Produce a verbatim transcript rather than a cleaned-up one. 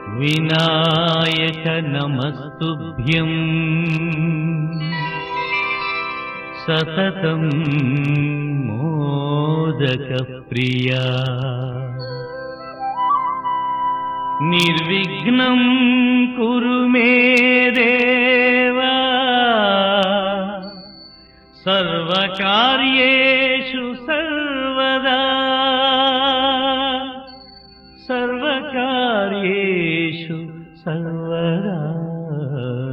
विनायक नमस्तुभ्यं सततं मोदक प्रिया निर्विघ्नं कुरु मे देवा सर्वकार्येषु सर्वदा सर्वकार्येषु सर्वदा।